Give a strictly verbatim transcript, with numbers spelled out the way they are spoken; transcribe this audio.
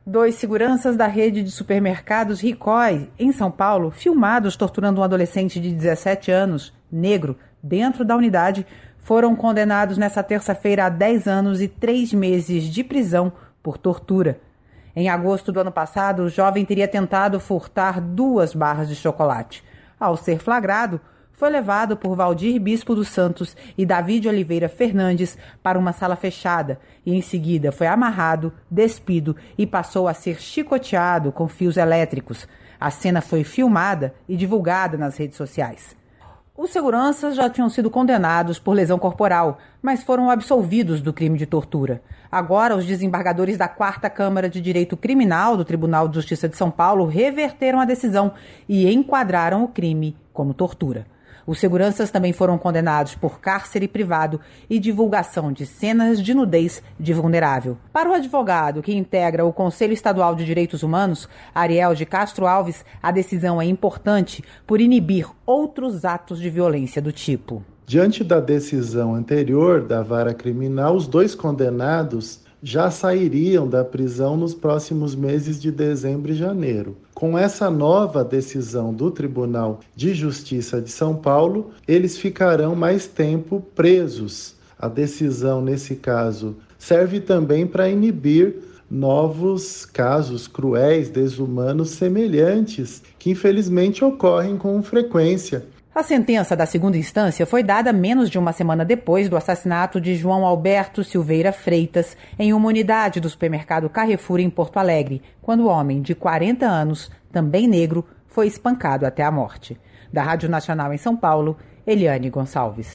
Dois seguranças da rede de supermercados Ricoh, em São Paulo, filmados torturando um adolescente de dezessete anos, negro, dentro da unidade, foram condenados nesta terça-feira a dez anos e três meses de prisão por tortura. Em agosto do ano passado, o jovem teria tentado furtar duas barras de chocolate. Ao ser flagrado, foi levado por Valdir Bispo dos Santos e David Oliveira Fernandes para uma sala fechada e, em seguida, foi amarrado, despido e passou a ser chicoteado com fios elétricos. A cena foi filmada e divulgada nas redes sociais. Os seguranças já tinham sido condenados por lesão corporal, mas foram absolvidos do crime de tortura. Agora, os desembargadores da quarta Câmara de Direito Criminal do Tribunal de Justiça de São Paulo reverteram a decisão e enquadraram o crime como tortura. Os seguranças também foram condenados por cárcere privado e divulgação de cenas de nudez de vulnerável. Para o advogado que integra o Conselho Estadual de Direitos Humanos, Ariel de Castro Alves, a decisão é importante por inibir outros atos de violência do tipo. Diante da decisão anterior da vara criminal, os dois condenados já sairiam da prisão nos próximos meses de dezembro e janeiro. Com essa nova decisão do Tribunal de Justiça de São Paulo, eles ficarão mais tempo presos. A decisão, nesse caso, serve também para inibir novos casos cruéis, desumanos, semelhantes, que infelizmente ocorrem com frequência. A sentença da segunda instância foi dada menos de uma semana depois do assassinato de João Alberto Silveira Freitas em uma unidade do supermercado Carrefour em Porto Alegre, quando o homem de quarenta anos, também negro, foi espancado até a morte. Da Rádio Nacional em São Paulo, Eliane Gonçalves.